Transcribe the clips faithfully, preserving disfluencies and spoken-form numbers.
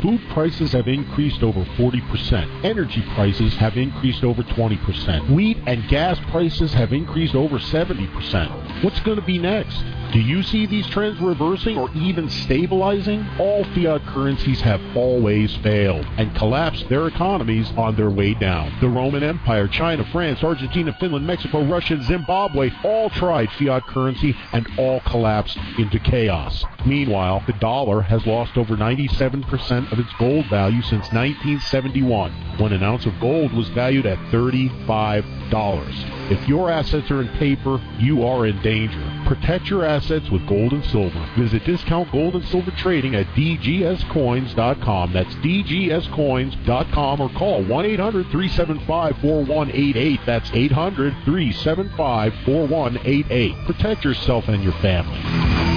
Food prices have increased over forty percent. Energy prices have increased over twenty percent. Wheat and gas prices have increased over seventy percent. What's going to be next? Do you see these trends reversing or even stabilizing? All fiat currencies have always failed and collapsed their economies on their way down. The Roman Empire, China, France, Argentina, Finland, Mexico, Russia, and Zimbabwe all tried fiat currency and all collapsed into chaos. Meanwhile, the dollar has lost over ninety-seven percent of its gold value since nineteen seventy-one, when an ounce of gold was valued at thirty-five dollars. If your assets are in paper, you are in danger. Protect your assets with gold and silver. Visit Discount Gold and Silver Trading at d g s coins dot com. That's d g s coins dot com, or call one eight hundred three seven five four one eight eight. That's eight hundred three seven five four one eight eight. Protect yourself and your family.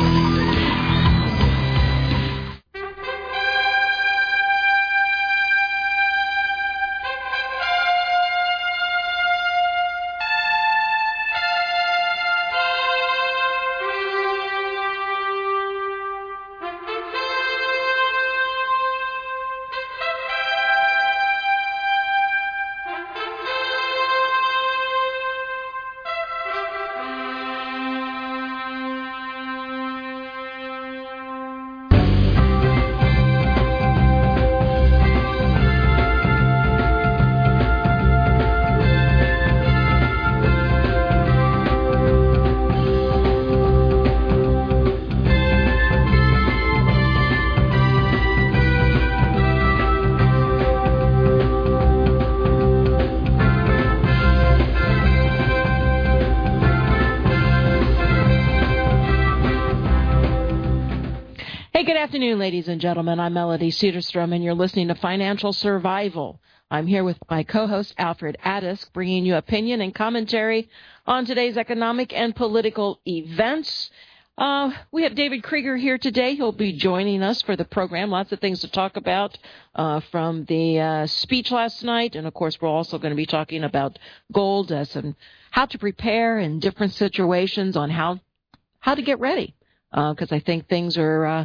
Ladies and gentlemen, I'm Melody Cedarstrom, and you're listening to Financial Survival. I'm here with my co-host, Alfred Adisk, bringing you opinion and commentary on today's economic and political events. Uh, we have David Krieger here today. He'll be joining us for the program. Lots of things to talk about uh, from the uh, speech last night. And, of course, we're also going to be talking about gold, uh, some how to prepare in different situations, on how, how to get ready, because uh, I think things are... Uh,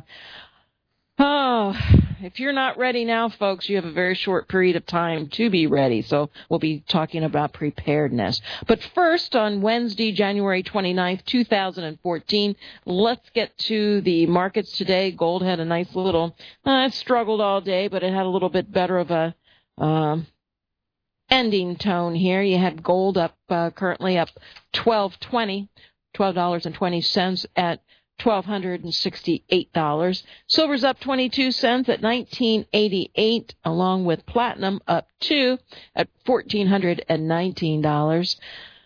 Oh, if you're not ready now, folks, you have a very short period of time to be ready. So we'll be talking about preparedness. But first, on Wednesday, January twenty-ninth, two thousand fourteen, let's get to the markets today. Gold had a nice little, uh, it struggled all day, but it had a little bit better of a uh, ending tone here. You had gold up, uh, currently up twelve twenty, twelve dollars and twenty cents at one thousand two hundred sixty-eight dollars. Silver's up twenty-two cents at nineteen eighty-eight, along with platinum up two at one thousand four hundred nineteen dollars.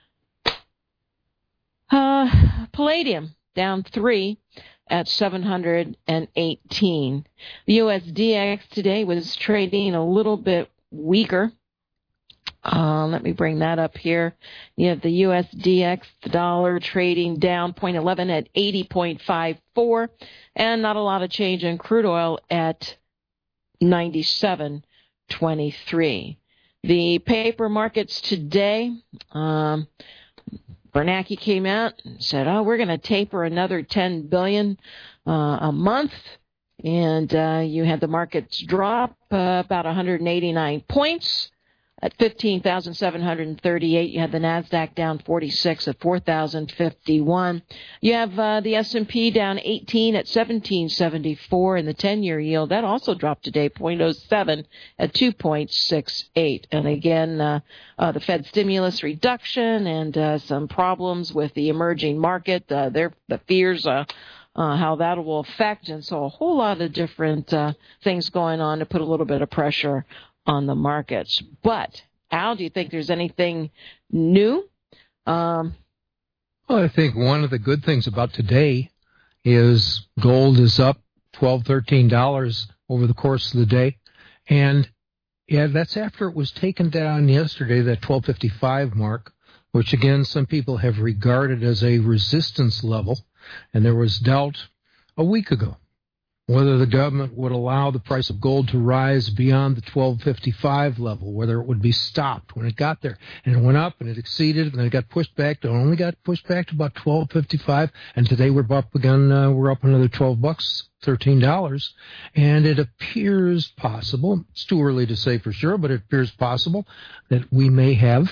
Uh, palladium down three at seven hundred eighteen. The U S D X today was trading a little bit weaker. Uh, let me bring that up here. You have the U S D X, the dollar trading down zero point one one at eighty point five four, and not a lot of change in crude oil at ninety-seven twenty-three. The paper markets today, um, Bernanke came out and said, oh, we're going to taper another ten billion dollars uh, a month. And uh, you had the markets drop uh, about one hundred eighty-nine points. At fifteen thousand seven hundred thirty-eight, you had the NASDAQ down forty-six at four thousand fifty-one. You have uh, the S and P down eighteen at seventeen seventy-four, and the ten-year yield, that also dropped today, zero point oh seven at two point six eight. And again, uh, uh, the Fed stimulus reduction and uh, some problems with the emerging market, uh, their, the fears uh, Uh, how that will affect, and so a whole lot of different uh, things going on to put a little bit of pressure on the markets. But, Al, do you think there's anything new? Um, well, I think one of the good things about today is gold is up twelve dollars, thirteen dollars over the course of the day. And, yeah, that's after it was taken down yesterday, that twelve fifty-five mark, which, again, some people have regarded as a resistance level. And there was doubt a week ago whether the government would allow the price of gold to rise beyond the twelve fifty-five level, whether it would be stopped when it got there. And it went up and it exceeded and then it got pushed back to, only got pushed back to about twelve fifty-five. And today we're up again, uh, we're up another twelve bucks, thirteen dollars. And it appears possible, it's too early to say for sure, but it appears possible that we may have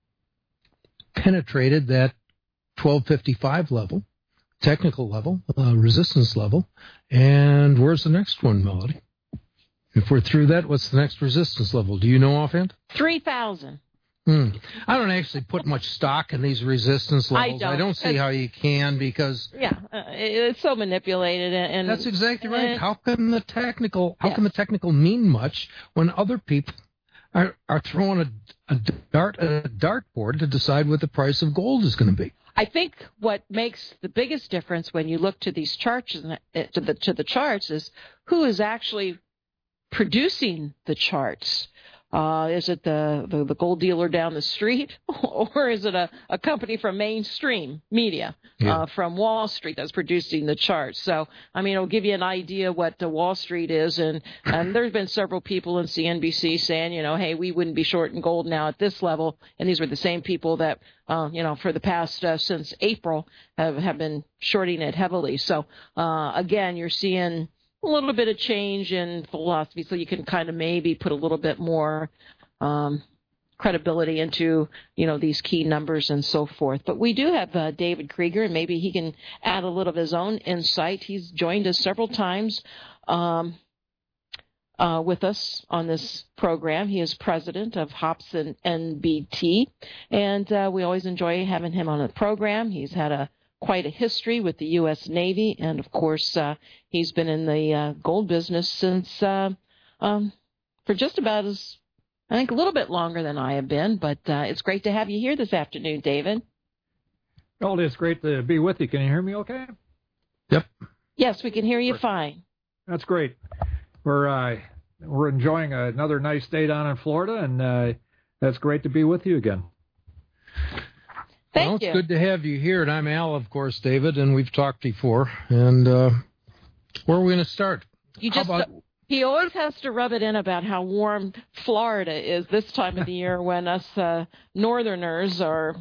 penetrated that twelve fifty-five level, technical level, uh, resistance level. And where's the next one, Melody? If we're through that, what's the next resistance level? Do you know offhand? three thousand. Hmm. I don't actually put much stock in these resistance levels. I don't, I don't see it's, how you can because... Yeah, uh, it's so manipulated. And, and that's exactly right. and, how can the technical How yeah. can the technical mean much when other people are, are throwing a, a dart at a dartboard to decide what the price of gold is going to be? I think what makes the biggest difference when you look to these charts, to the to the charts, is who is actually producing the charts. Uh, is it the, the, the gold dealer down the street, or is it a, a company from mainstream media, yeah. uh, from Wall Street that's producing the charts? So, I mean, it'll give you an idea what the Wall Street is. And, and there's been several people in C N B C saying, you know, hey, we wouldn't be shorting gold now at this level. And these were the same people that, uh, you know, for the past, uh, since April have, have been shorting it heavily. So, uh, again, you're seeing a little bit of change in philosophy, so you can kind of maybe put a little bit more um, credibility into, you know, these key numbers and so forth. But we do have uh, David Krieger, and maybe he can add a little of his own insight. He's joined us several times um, uh, with us on this program. He is president of Hobson N B T, and uh, we always enjoy having him on the program. He's had a quite a history with the U S Navy, and of course uh, he's been in the uh, gold business since uh, um, for just about as I think a little bit longer than I have been. But uh, it's great to have you here this afternoon, David. Well, it's great to be with you. Can you hear me okay? Yep. Yes, we can hear you fine. That's great. We're uh, we're enjoying another nice day down in Florida, and uh, that's great to be with you again. Thank well, you. It's good to have you here, and I'm Al, of course, David, and we've talked before. And uh, where are we going to start? You just about... He always has to rub it in about how warm Florida is this time of the year when us uh, northerners are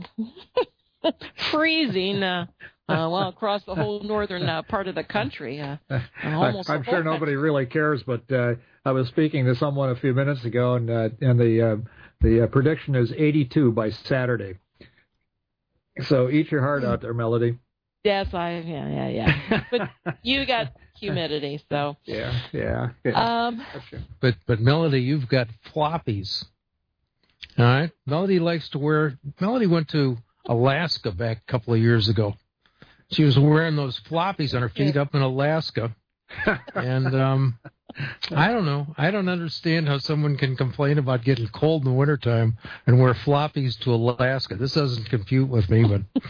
freezing, uh, uh, well, across the whole northern uh, part of the country. Uh, almost I'm the sure whole nobody country. really cares, but uh, I was speaking to someone a few minutes ago, and uh, and the uh, the uh, prediction is eighty-two by Saturday. So eat your heart out there, Melody. Yes, I yeah yeah yeah. But you got humidity, so yeah yeah. yeah. Um, but but Melody, you've got floppies. All right, Melody likes to wear. Melody went to Alaska back a couple of years ago. She was wearing those floppies on her feet up in Alaska, and um, I don't know. I don't understand how someone can complain about getting cold in the wintertime and wear floppies to Alaska. This doesn't compute with me,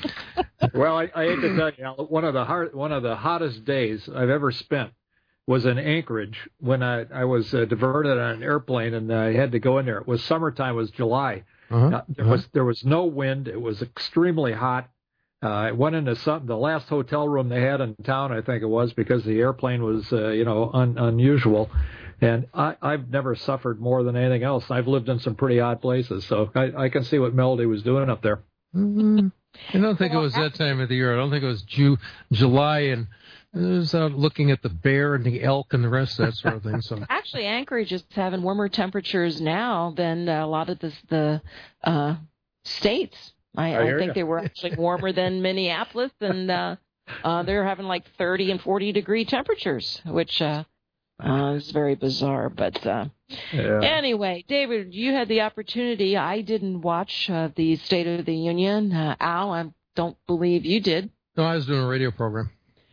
but well, I, I hate to tell you, Al, one of the hard, one of the hottest days I've ever spent was in Anchorage when I, I was uh, diverted on an airplane and I had to go in there. It was summertime. It was July. uh-huh, uh, there uh-huh. was there was no wind. It was extremely hot. Uh, I went into some, the last hotel room they had in town, I think it was, because the airplane was, uh, you know, un, unusual. And I, I've never suffered more than anything else. I've lived in some pretty odd places, so I, I can see what Melody was doing up there. Mm-hmm. I don't think it was that time of the year. I don't think it was Ju- July, and it was out looking at the bear and the elk and the rest of that sort of thing. So actually, Anchorage is having warmer temperatures now than a lot of the, the uh, states. I, I, I think you. They were actually warmer than Minneapolis, and uh, uh, they're having like thirty and forty degree temperatures, which uh, uh, is very bizarre. But uh, yeah. Anyway, David, you had the opportunity. I didn't watch uh, the State of the Union. Uh, Al, I don't believe you did. No, I was doing a radio program.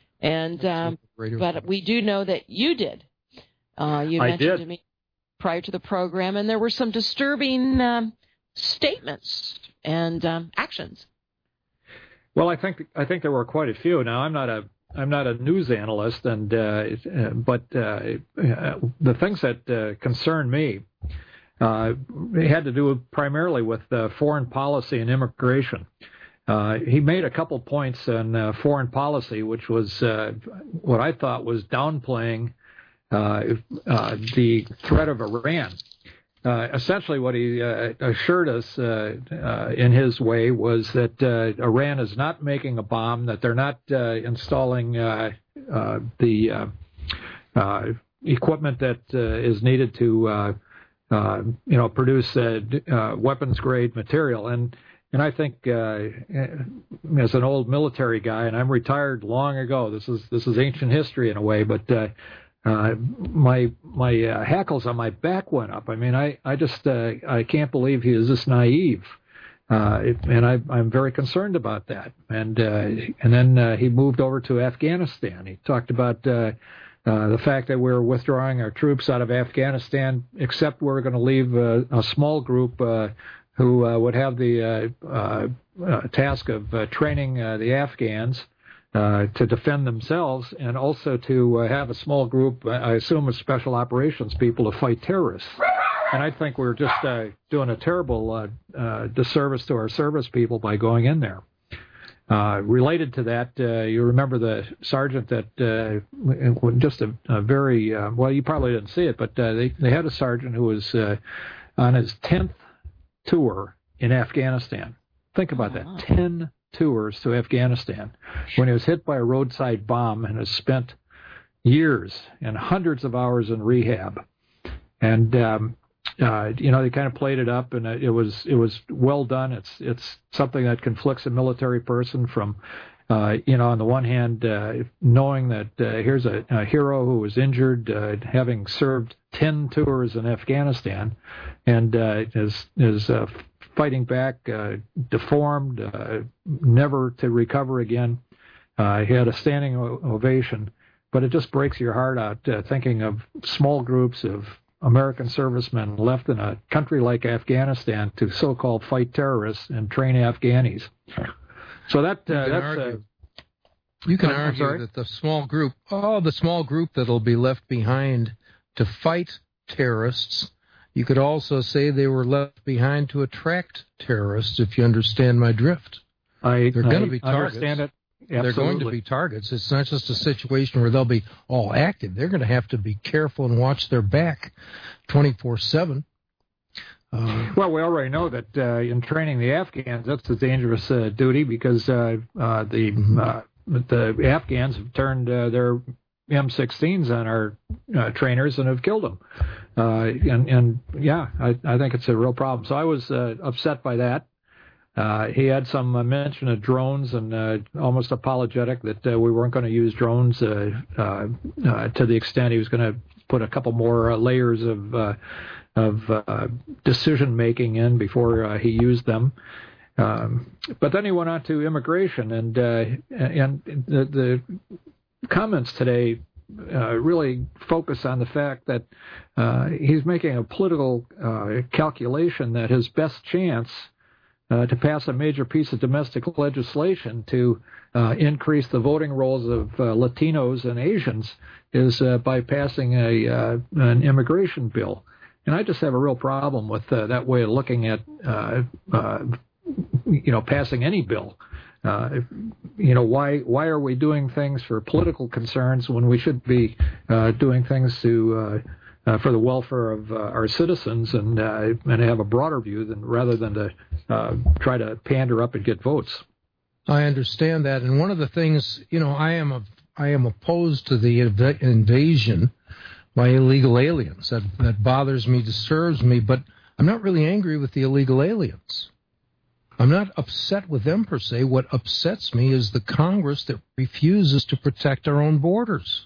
And um, radio but program. We do know that you did. Uh, you I mentioned did. to me prior to the program, and there were some disturbing um, statements and um, actions. Well, I think I think there were quite a few. Now, I'm not a I'm not a news analyst, and uh, but uh, the things that uh, concern me uh, had to do primarily with uh, foreign policy and immigration. Uh, he made a couple points on uh, foreign policy, which was uh, what I thought was downplaying uh, uh, the threat of Iran. Uh, essentially, what he uh, assured us uh, uh, in his way was that uh, Iran is not making a bomb, that they're not uh, installing uh, uh, the uh, uh, equipment that uh, is needed to, uh, uh, you know, produce uh, uh, weapons-grade material. And and I think, uh, as an old military guy, and I'm retired long ago. This is this is ancient history in a way, but. Uh, Uh, my my uh, hackles on my back went up. I mean, I I just uh, I can't believe he is this naive, uh, it, and I, I'm very concerned about that. And uh, and then uh, he moved over to Afghanistan. He talked about uh, uh, the fact that we're withdrawing our troops out of Afghanistan, except we're going to leave uh, a small group uh, who uh, would have the uh, uh, uh, task of uh, training uh, the Afghans. Uh, to defend themselves, and also to uh, have a small group, I assume, of special operations people to fight terrorists. And I think we're just uh, doing a terrible uh, uh, disservice to our service people by going in there. Uh, related to that, uh, you remember the sergeant that, uh, just a, a very, uh, well, you probably didn't see it, but uh, they, they had a sergeant who was uh, on his tenth tour in Afghanistan. Think about that, ten tours to Afghanistan, when he was hit by a roadside bomb and has spent years and hundreds of hours in rehab. And um, uh, you know, they kind of played it up, and it was it was well done. It's it's something that conflicts a military person from, uh, you know, on the one hand, uh, knowing that uh, here's a, a hero who was injured, uh, having served ten tours in Afghanistan, and uh, is is uh, fighting back, uh, deformed, uh, never to recover again. Uh, he had a standing ovation, but it just breaks your heart out uh, thinking of small groups of American servicemen left in a country like Afghanistan to so-called fight terrorists and train Afghanis. So that uh, you that's. Argue, uh, you can I'm argue sorry? that the small group, oh, the small group that'll be left behind to fight terrorists. You could also say they were left behind to attract terrorists, if you understand my drift. I, They're going I to be targets. understand it. Absolutely. They're going to be targets. It's not just a situation where they'll be all active. They're going to have to be careful and watch their back twenty-four seven. Uh, well, we already know that uh, in training the Afghans, that's a dangerous uh, duty because uh, uh, the mm-hmm. uh, the Afghans have turned uh, their M sixteens on our uh, trainers and have killed them. Uh, and, and yeah, I, I think it's a real problem. So I was uh, upset by that. Uh, he had some uh, mention of drones and uh, almost apologetic that uh, we weren't going to use drones uh, uh, uh, to the extent he was going to put a couple more uh, layers of uh, of uh, decision making in before uh, he used them. Um, but then he went on to immigration, and uh, and the, the comments today uh, really focus on the fact that uh, he's making a political uh, calculation that his best chance uh, to pass a major piece of domestic legislation to uh, increase the voting rolls of uh, Latinos and Asians is uh, by passing a uh, an immigration bill. And I just have a real problem with uh, that way of looking at, uh, uh, you know, passing any bill. Uh, you know, why why are we doing things for political concerns when we should be uh, doing things to uh, uh, for the welfare of uh, our citizens and uh, and have a broader view than rather than to uh, try to pander up and get votes? I understand that, and one of the things, you know, I am a, I am opposed to the inv- invasion by illegal aliens. That that bothers me, disturbs me, but I'm not really angry with the illegal aliens. I'm not upset with them per se. What upsets me is the Congress that refuses to protect our own borders.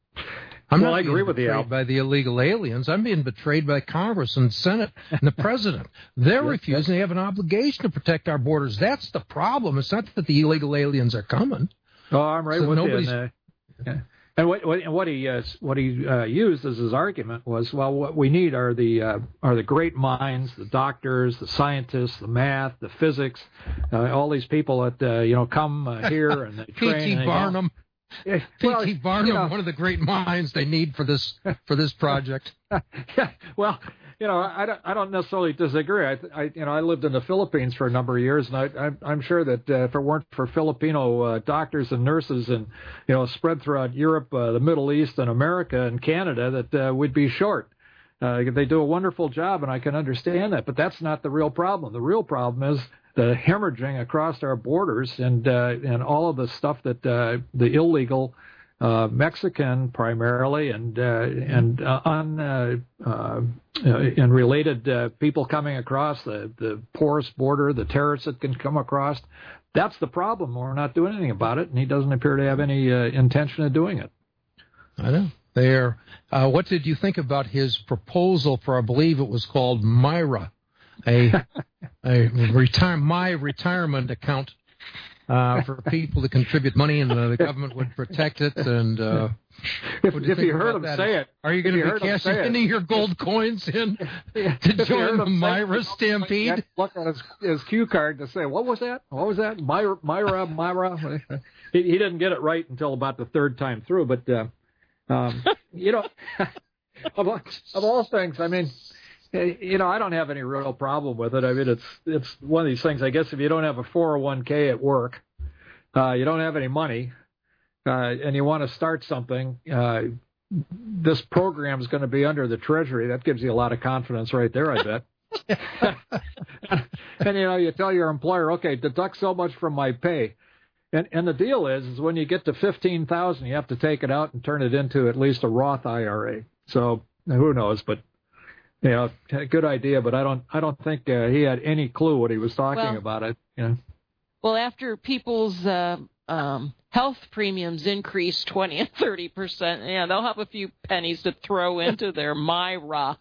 I'm well, not I agree being with betrayed you by the illegal aliens. I'm being betrayed by Congress and Senate and the President. They're yes, refusing. yes. They have an obligation to protect our borders. That's the problem. It's not that the illegal aliens are coming. Oh, I'm right so with nobody's, you. And, uh, yeah. And what, what, what he uh, what he uh, used as his argument was, well, what we need are the uh, are the great minds, the doctors, the scientists, the math, the physics, uh, all these people that uh, you know come uh, here and they train. P T Barnum. Yeah, P T well, Barnum, you know, one of the great minds they need for this for this project. yeah, well, you know, I don't, I don't necessarily disagree. I, I, you know, I lived in the Philippines for a number of years, and I, I'm, I'm sure that uh, if it weren't for Filipino uh, doctors and nurses, and you know, spread throughout Europe, uh, the Middle East, and America and Canada, that uh, we'd be short. Uh, they do a wonderful job, and I can understand that. But that's not the real problem. The real problem is the hemorrhaging across our borders, and uh, and all of the stuff that uh, the illegal. Uh, Mexican primarily, and uh, and uh, on uh, uh, and related uh, people coming across the, the porous border, the terrorists that can come across. That's the problem. We're not doing anything about it, and he doesn't appear to have any uh, intention of doing it. I know. There. Uh, what did you think about his proposal for? I believe it was called Myra, a a retire my retirement account. Uh, for people to contribute money, and uh, the government would protect it. And uh, if, you, if you heard him say it, are you going to be cashing any of your gold coins in to join the Myra Stampede? Look at his, his cue card to say, what was that? What was that? Myra, Myra, Myra. he, he didn't get it right until about the third time through. But uh, um, you know, of, of all things, I mean. You know, I don't have any real problem with it. I mean, it's it's one of these things. I guess if you don't have a four oh one k at work, uh, you don't have any money, uh, and you want to start something, uh, this program is going to be under the Treasury. That gives you a lot of confidence right there, I bet. And, you know, you tell your employer, okay, deduct so much from my pay. And and the deal is, is when you get to fifteen thousand dollars, you have to take it out and turn it into at least a Roth I R A. So who knows, but... You know, good idea, but I don't. I don't think uh, he had any clue what he was talking well, about. It. You know. Well, after people's uh, um, health premiums increase twenty and thirty percent, yeah, they'll have a few pennies to throw into their Myra.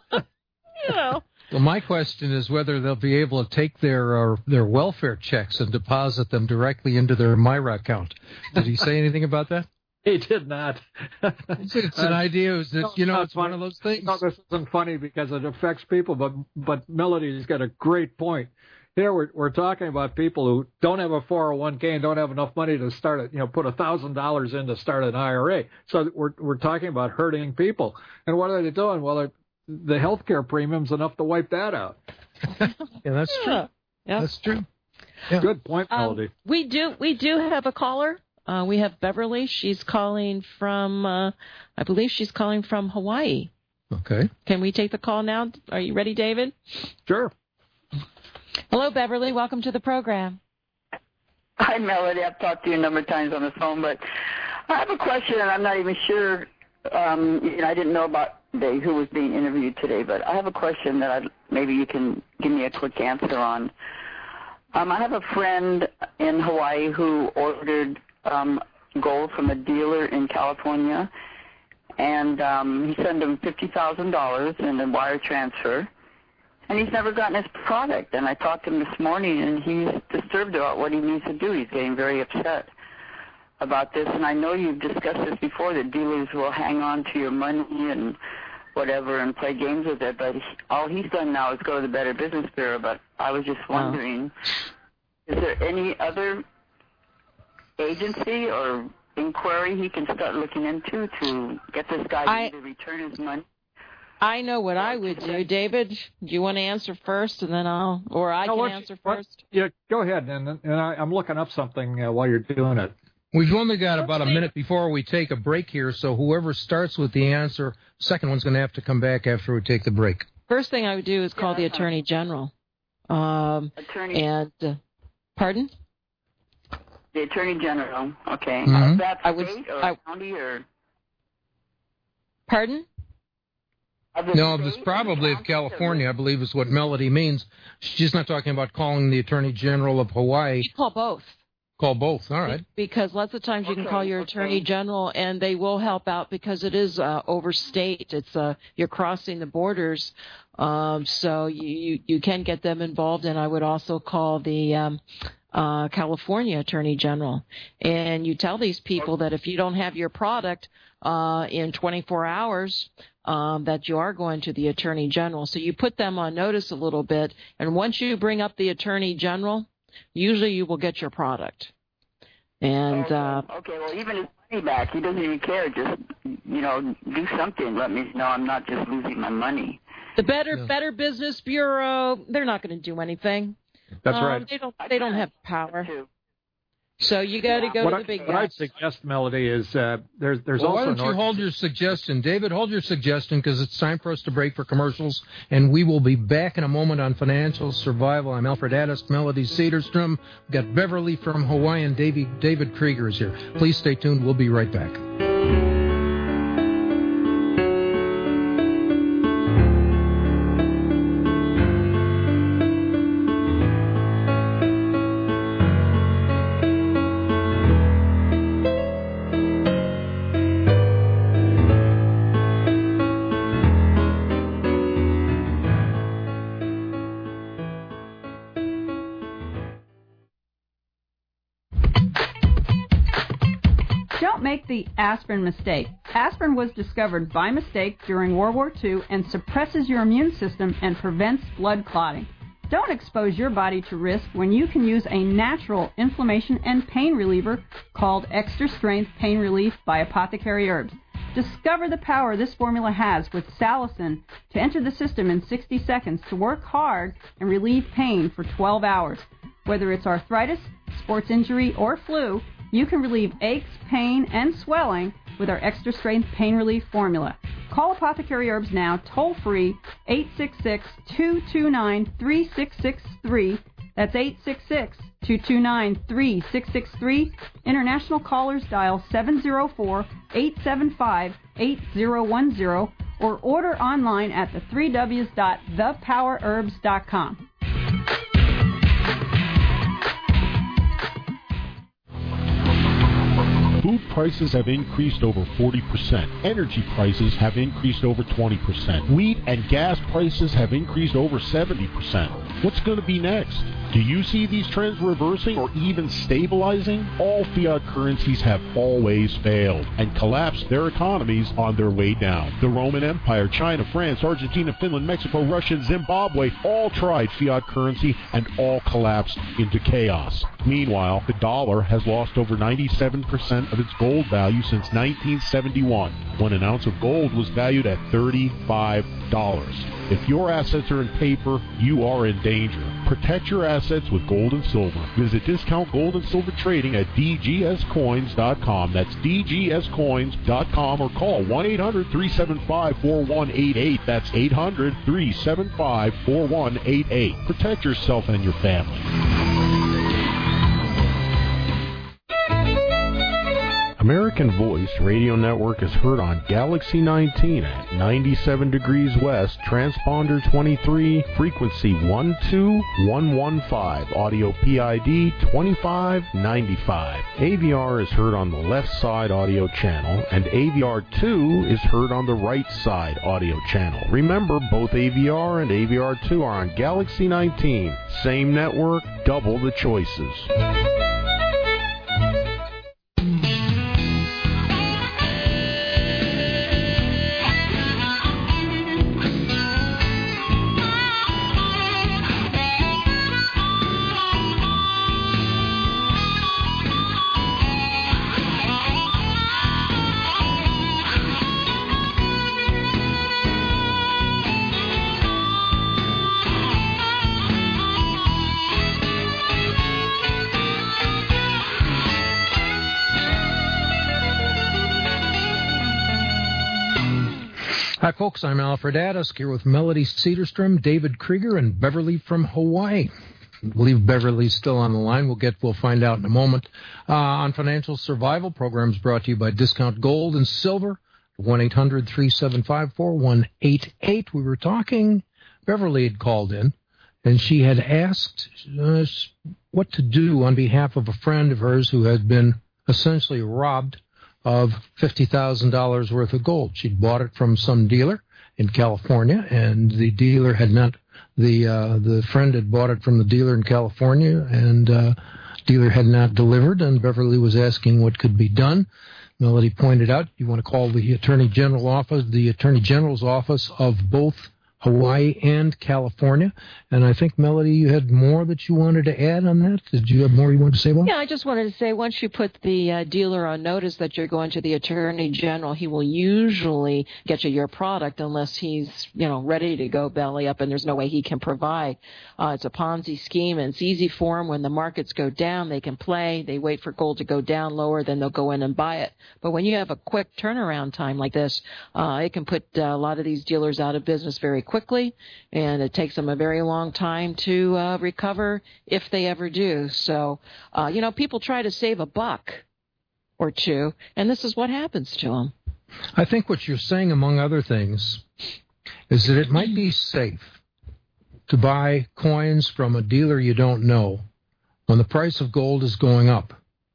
You know. Well, my question is whether they'll be able to take their uh, their welfare checks and deposit them directly into their Myra account. Did he say anything about that? He did not. It's, it's an idea. Is that, no, you know, it's one of those things. No, this isn't funny because it affects people, but but Melody's got a great point. Here we're we're talking about people who don't have a four oh one k and don't have enough money to start it. You know, put a thousand dollars in to start an I R A. So we're we're talking about hurting people. And what are they doing? Well, the health care premium's enough to wipe that out. Yeah, that's true. Yeah. That's true. Yeah. Good point, Melody. Um, we do we do have a caller. Uh, we have Beverly. She's calling from, uh, I believe she's calling from Hawaii. Okay. Can we take the call now? Are you ready, David? Sure. Hello, Beverly. Welcome to the program. Hi, Melody. I've talked to you a number of times on the phone, but I have a question, and I'm not even sure. Um, you know, I didn't know about the, who was being interviewed today, but I have a question that I'd, maybe you can give me a quick answer on. Um, I have a friend in Hawaii who ordered Um, gold from a dealer in California, and um, he sent him fifty thousand dollars in a wire transfer, and he's never gotten his product. And I talked to him this morning, and he's disturbed about what he needs to do. He's getting very upset about this, and I know you've discussed this before, that dealers will hang on to your money and whatever and play games with it, but he, all he's done now is go to the Better Business Bureau. But I was just wondering, oh. is there any other agency or inquiry he can start looking into to get this guy I, to return his money? I know what I would do. David, do you want to answer first, and then I'll, or I no, can answer you, first? What, yeah, go ahead, and, and I, I'm looking up something uh, while you're doing it. We've only got about a minute before we take a break here, so whoever starts with the answer, second one's going to have to come back after we take the break. First thing I would do is call yeah, the Attorney General. Um, Attorney. And, uh, pardon? The Attorney General, okay. Mm-hmm. Is that I would, state or I, county or? Pardon? No, it's probably of California, I believe is what Melody means. She's not talking about calling the Attorney General of Hawaii. You call both. Call both, all right. Because lots of times you okay, can call your okay. Attorney General, and they will help out because it is uh, overstate. It's uh, you're crossing the borders, um, so you, you, you can get them involved. And I would also call the um, uh, California Attorney General, and you tell these people that if you don't have your product uh, in twenty-four hours, um, that you are going to the Attorney General. So you put them on notice a little bit, and once you bring up the Attorney General, usually you will get your product. And okay. Uh, okay, well, even his money back, he doesn't even care. Just, you know, do something. Let me know I'm not just losing my money. The Better No. Better Business Bureau, they're not going to do anything. That's um, right. They don't. They don't have power. Too. So you got to go What, to I, the big what I'd guys. suggest, Melody, is uh, there's there's Well, also why don't you North- hold your suggestion, David? Hold your suggestion because it's time for us to break for commercials, and we will be back in a moment on Financial Survival. I'm Alfred Addis, Melody Cedarstrom. We've got Beverly from Hawaii, and David, David Krieger is here. Please stay tuned. We'll be right back. Don't make the aspirin mistake. Aspirin was discovered by mistake during World War Two and suppresses your immune system and prevents blood clotting. Don't expose your body to risk when you can use a natural inflammation and pain reliever called Extra Strength Pain Relief by Apothecary Herbs. Discover the power this formula has with salicin to enter the system in sixty seconds to work hard and relieve pain for twelve hours. Whether it's arthritis, sports injury, or flu, you can relieve aches, pain, and swelling with our Extra Strength Pain Relief formula. Call Apothecary Herbs now, toll-free, eight six six, two two nine, three six six three. That's eight six six, two two nine, three six six three. International callers dial seven zero four, eight seven five, eight zero one zero or order online at the three W's dot the power herbs dot com. Food prices have increased over forty percent. Energy prices have increased over twenty percent. Wheat and gas prices have increased over seventy percent. What's going to be next? Do you see these trends reversing or even stabilizing? All fiat currencies have always failed and collapsed their economies on their way down. The Roman Empire, China, France, Argentina, Finland, Mexico, Russia, and Zimbabwe all tried fiat currency and all collapsed into chaos. Meanwhile, the dollar has lost over ninety-seven percent of its gold value since nineteen seventy-one, when an ounce of gold was valued at thirty-five dollars. If your assets are in paper, you are in danger. Protect your assets with gold and silver. Visit Discount Gold and Silver Trading at d g s coins dot com. That's d g s coins dot com or call one eight hundred, three seven five, four one eight eight. That's eight hundred, three seven five, four one eight eight. Protect yourself and your family. American Voice Radio Network is heard on Galaxy nineteen at ninety-seven degrees west, transponder twenty-three, frequency one two one one five, audio P I D twenty-five ninety-five. A V R is heard on the left side audio channel, and A V R two is heard on the right side audio channel. Remember, both A V R and A V R two are on Galaxy nineteen. Same network, double the choices. Hi, folks. I'm Alfred Addis here with Melody Cedarstrom, David Krieger, and Beverly from Hawaii. I believe Beverly's still on the line. We'll get, we'll find out in a moment. Uh, on Financial Survival programs brought to you by Discount Gold and Silver, one eight hundred, three seven five, four one eight eight. We were talking, Beverly had called in, and she had asked uh, what to do on behalf of a friend of hers who had been essentially robbed of fifty thousand dollars worth of gold. She'd bought it from some dealer in California, and the dealer had not, the uh, the friend had bought it from the dealer in California, and uh, dealer had not delivered, and Beverly was asking what could be done. Melody pointed out, you want to call the Attorney General office, the Attorney General's office of both Hawaii and California. And I think, Melody, you had more that you wanted to add on that? Did you have more you wanted to say about? Yeah, I just wanted to say once you put the uh, dealer on notice that you're going to the Attorney General, he will usually get you your product unless he's, you know, ready to go belly up and there's no way he can provide. Uh, it's a Ponzi scheme, and it's easy for them. When the markets go down, they can play. They wait for gold to go down lower, then they'll go in and buy it. But when you have a quick turnaround time like this, uh, it can put uh, a lot of these dealers out of business very quickly, and it takes them a very long time to uh, recover if they ever do. So, uh, you know, people try to save a buck or two, and this is what happens to them. I think what you're saying, among other things, is that it might be safe to buy coins from a dealer you don't know when the price of gold is going up.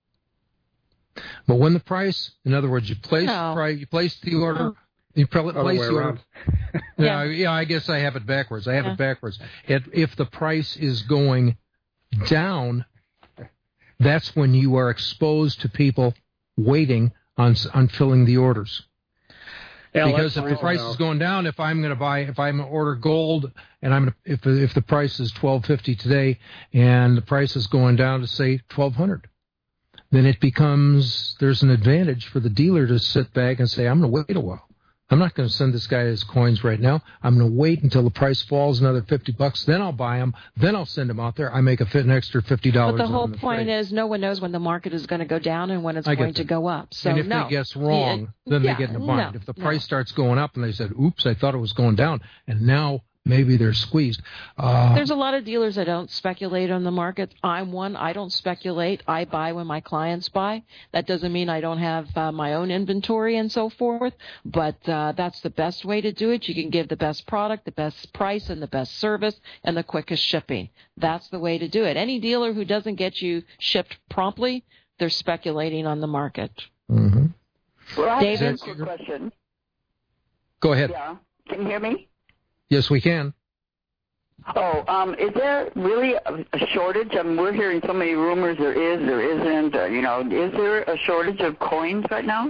But when the price, in other words, you place no. the you place the order, you place the order. yeah, yeah, I guess I have it backwards. I have yeah. it backwards. If, if the price is going down, that's when you are exposed to people waiting on on filling the orders. Yeah, because if the price is going down, if I'm going to buy, if I'm going to order gold, and I'm gonna, if if the price is twelve fifty today, and the price is going down to say twelve hundred, then it becomes there's an advantage for the dealer to sit back and say, I'm going to wait a while. I'm not going to send this guy his coins right now. I'm going to wait until the price falls another fifty bucks. Then I'll buy them. Then I'll send them out there. I make a fit an extra fifty dollars. But the whole the point trade. is no one knows when the market is going to go down and when it's I going to go up. So and if no. they guess wrong, yeah, then yeah, they get in a bind. No, if the price no. starts going up and they said, oops, I thought it was going down, and now maybe they're squeezed. Uh, There's a lot of dealers that don't speculate on the market. I'm one. I don't speculate. I buy when my clients buy. That doesn't mean I don't have uh, my own inventory and so forth, but uh, that's the best way to do it. You can give the best product, the best price, and the best service, and the quickest shipping. That's the way to do it. Any dealer who doesn't get you shipped promptly, they're speculating on the market. Mm-hmm. Well, I David? have a quick question. Go ahead. Yeah. Can you hear me? Yes, we can. Oh, um, is there really a, a shortage? I mean, we're hearing so many rumors. There is, there isn't. Uh, you know, is there a shortage of coins right now?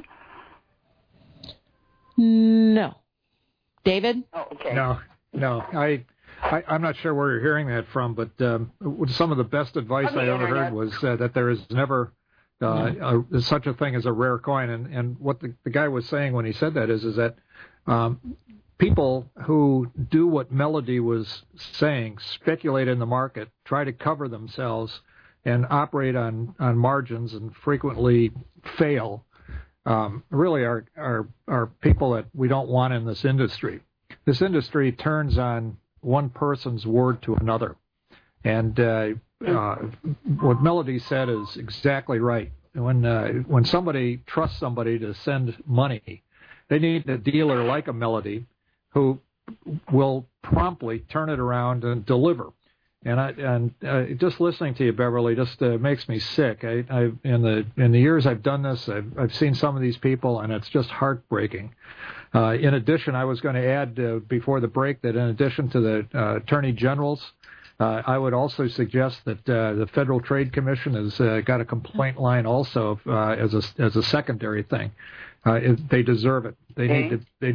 No. David? Oh, okay. No, no. I, I, I'm not sure where you're hearing that from, but um, some of the best advice I ever heard was uh, that there is never uh, a, such a thing as a rare coin. And, and what the, the guy was saying when he said that is, is that um, people who do what Melody was saying, speculate in the market, try to cover themselves, and operate on, on margins and frequently fail, um, really are, are, are people that we don't want in this industry. This industry turns on one person's word to another. And uh, uh, what Melody said is exactly right. When, uh, when somebody trusts somebody to send money, they need a dealer like a Melody who will promptly turn it around and deliver. And I and uh, just listening to you, Beverly, just uh, makes me sick. I, I in the in the years I've done this, I've I've seen some of these people, and it's just heartbreaking. Uh, in addition, I was going to add uh, before the break that in addition to the uh, attorney generals, uh, I would also suggest that uh, the Federal Trade Commission has uh, got a complaint line also uh, as a as a secondary thing. Uh, it, they deserve it. They okay. need to. They,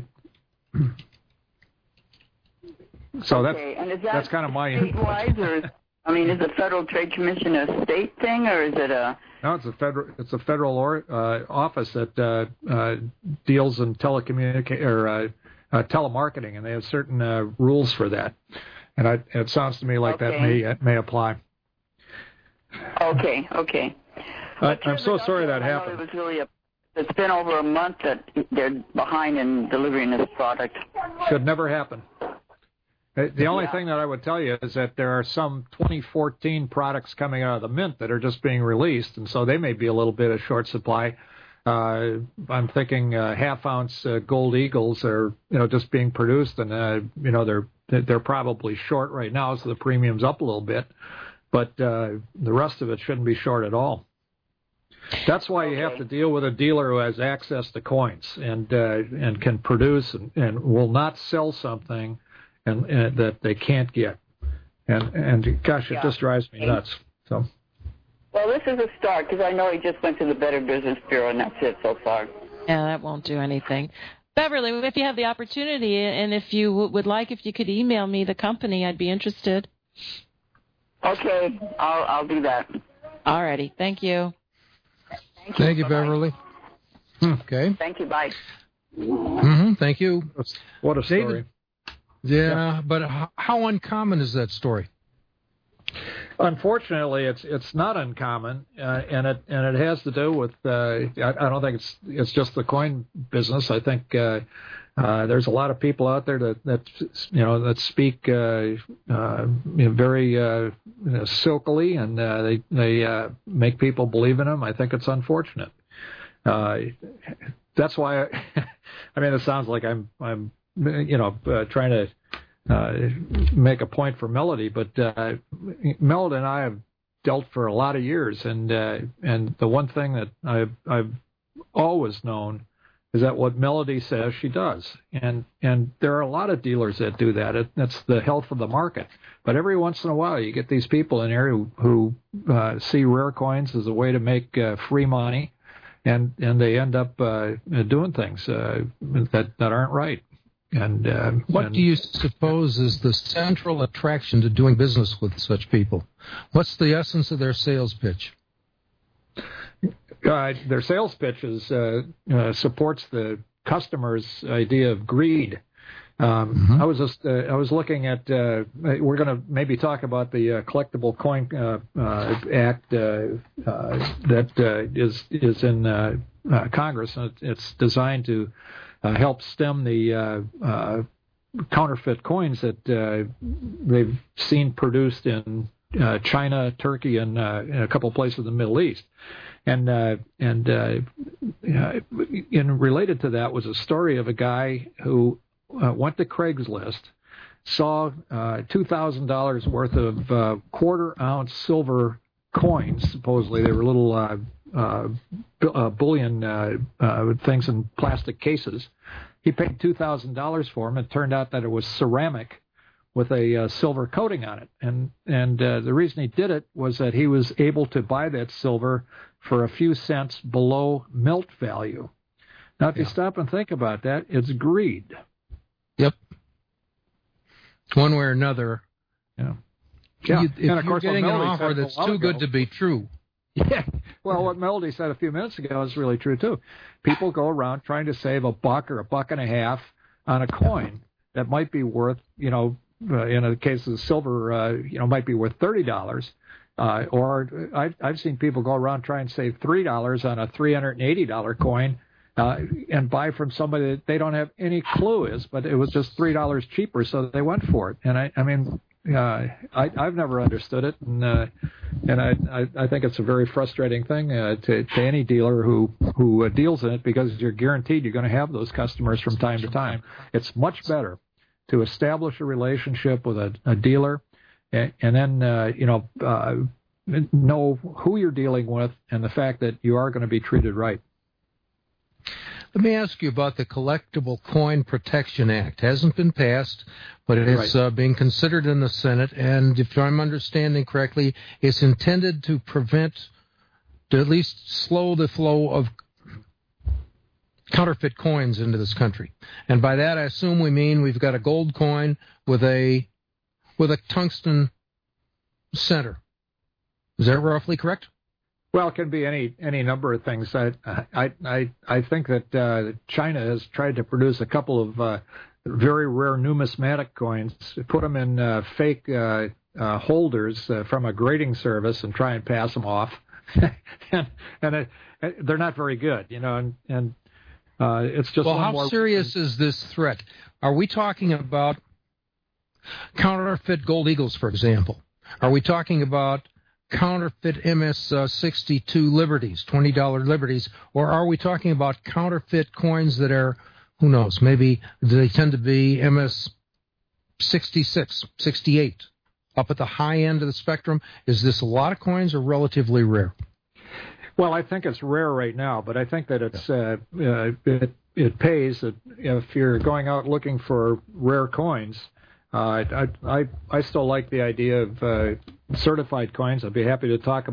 So that's okay. and is that that's kind of my statewide, or is, I mean, is the Federal Trade Commission a state thing, or is it a? No, it's a federal. It's a federal or, uh, office that uh, uh, deals in telecommunica- or uh, uh, telemarketing, and they have certain uh, rules for that. And I, it sounds to me like okay. that may uh, may apply. Okay. Okay. Uh, I'm so sorry that happened. It was really a. It's been over a month that they're behind in delivering this product. Should never happen. The only yeah. thing that I would tell you is that there are some twenty fourteen products coming out of the mint that are just being released, and so they may be a little bit of short supply. Uh, I'm thinking uh, half-ounce uh, gold eagles are, you know, just being produced, and uh, you know they're they're probably short right now, so the premium's up a little bit, but uh, the rest of it shouldn't be short at all. That's why you have to deal with a dealer who has access to coins and uh, and can produce and, and will not sell something. And, and that they can't get, and and gosh, it yeah. just drives me nuts. So, well, this is a start because I know he just went to the Better Business Bureau, and that's it so far. Yeah, that won't do anything. Beverly, if you have the opportunity, and if you would like, if you could email me the company, I'd be interested. Okay, I'll I'll do that. All righty. Thank you. Thank you, Thank you, Bye-bye. Beverly. Okay. Thank you. Bye. Mm-hmm. Thank you. What a story. David, yeah, yeah, but how, how uncommon is that story? Unfortunately, it's it's not uncommon, uh, and it and it has to do with. Uh, I, I don't think it's it's just the coin business. I think uh, uh, there's a lot of people out there that, that you know that speak uh, uh, you know, very uh, you know, silkily, and uh, they they uh, make people believe in them. I think it's unfortunate. Uh, that's why. I, I mean, it sounds like I'm I'm you know uh, trying to. Uh, make a point for Melody, but uh, Melody and I have dealt for a lot of years, and uh, and the one thing that I've, I've always known is that what Melody says she does, and and there are a lot of dealers that do that. It, that's the health of the market. But every once in a while, you get these people in here who, who uh, see rare coins as a way to make uh, free money, and and they end up uh, doing things uh, that that aren't right. And uh, what and, do you suppose is the central attraction to doing business with such people? What's the essence of their sales pitch? Uh, their sales pitch is, uh, uh, supports the customer's idea of greed. Um, mm-hmm. I was just uh, I was looking at uh, we're going to maybe talk about the uh, Collectible Coin uh, uh, Act uh, uh, that uh, is is in uh, uh, Congress, and it's designed to Uh, help stem the uh, uh, counterfeit coins that uh, they've seen produced in uh, China, Turkey, and uh, in a couple of places in the Middle East. And uh, and uh, in related to that was a story of a guy who uh, went to Craigslist, saw uh, two thousand dollars worth of uh, quarter ounce silver coins. Supposedly they were little uh, uh, uh, bullion uh, uh, things in plastic cases. He paid two thousand dollars for them. It turned out that it was ceramic with a uh, silver coating on it. And and uh, the reason he did it was that he was able to buy that silver for a few cents below melt value. Now, if yeah. you stop and think about that, it's greed. Yep. One way or another. Yeah. Yeah. You, if and of you're course, getting an offer that's too ago, good to be true. Yeah. Well, what Melody said a few minutes ago is really true, too. People go around trying to save a buck or a buck and a half on a coin that might be worth, you know, uh, in the case of silver, uh, you know, might be worth thirty dollars. Uh, or I've, I've seen people go around trying to save three dollars on a three hundred eighty dollars coin uh, and buy from somebody that they don't have any clue is, but it was just three dollars cheaper, so they went for it. And, I, I mean, uh, I, I've never understood it, and uh, and I, I, I think it's a very frustrating thing uh, to, to any dealer who, who uh, deals in it, because you're guaranteed you're going to have those customers from time to time. It's much better to establish a relationship with a, a dealer and, and then, uh, you know, uh, know who you're dealing with and the fact that you are going to be treated right. Let me ask you about the Collectible Coin Protection Act. It hasn't been passed, but it is right. uh, being considered in the Senate, and if I'm understanding correctly, it's intended to prevent, to at least slow the flow of counterfeit coins into this country. And by that, I assume we mean we've got a gold coin with a with a tungsten center. Is that roughly correct? Well, it can be any any number of things. I I I, I think that uh, China has tried to produce a couple of uh, very rare numismatic coins, put them in uh, fake uh, uh, holders uh, from a grading service, and try and pass them off. and and it, they're not very good, you know. And, and uh, it's just well, one how more serious reason. Is this threat? Are we talking about counterfeit gold eagles, for example? Are we talking about counterfeit M S sixty-two Liberties, twenty dollar Liberties, or are we talking about counterfeit coins that are, who knows, maybe they tend to be M S sixty-six, sixty-eight, up at the high end of the spectrum? Is this a lot of coins or relatively rare? Well, I think it's rare right now, but I think that it's uh, uh, it, it pays that if you're going out looking for rare coins. Uh, I, I I still like the idea of uh, certified coins. I'd be happy to talk about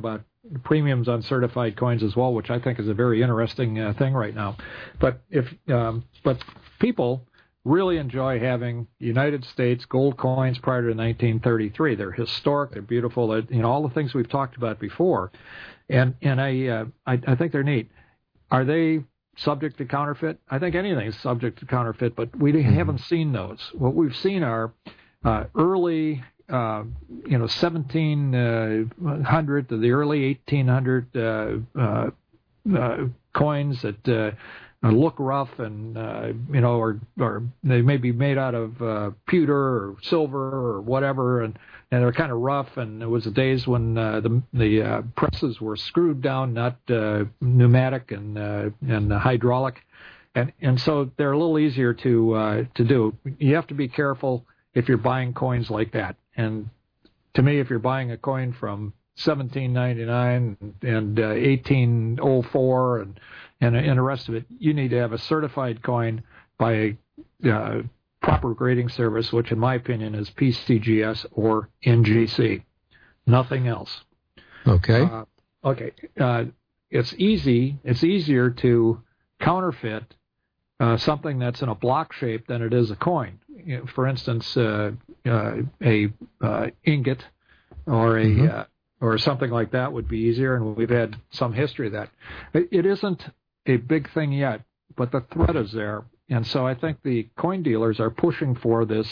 premiums on certified coins as well, which I think is a very interesting uh, thing right now. But if um, but people really enjoy having United States gold coins prior to nineteen thirty-three. They're historic, they're beautiful, they're, you know, all the things we've talked about before, and and I, uh, I I think they're neat. Are they subject to counterfeit? I think anything is subject to counterfeit, but we haven't seen those. What we've seen are uh, early, uh, you know, seventeen hundred to the early eighteen hundred uh, uh, uh, coins that uh, look rough and, uh, you know, or, or they may be made out of uh, pewter or silver or whatever, and, and they're kind of rough. And it was the days when uh, the, the uh, presses were screwed down, not uh, pneumatic and uh, and hydraulic, and and so they're a little easier to uh, to do. You have to be careful if you're buying coins like that. And to me, if you're buying a coin from seventeen ninety-nine and uh, eighteen oh four and And, and the rest of it, you need to have a certified coin by a uh, proper grading service, which in my opinion is P C G S or N G C. Nothing else. Okay. Uh, okay. Uh, it's easy. It's easier to counterfeit uh, something that's in a block shape than it is a coin. You know, for instance, uh, uh, a uh, ingot or a mm-hmm. uh, or something like that would be easier, and we've had some history of that. It, it isn't a big thing yet, but the threat is there. And so I think the coin dealers are pushing for this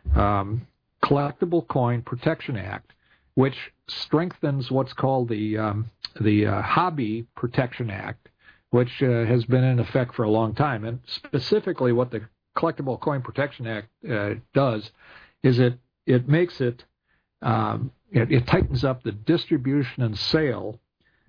um, Collectible Coin Protection Act, which strengthens what's called the um, the uh, Hobby Protection Act, which uh, has been in effect for a long time. And specifically what the Collectible Coin Protection Act uh, does is it, it makes it, um, it, it tightens up the distribution and sale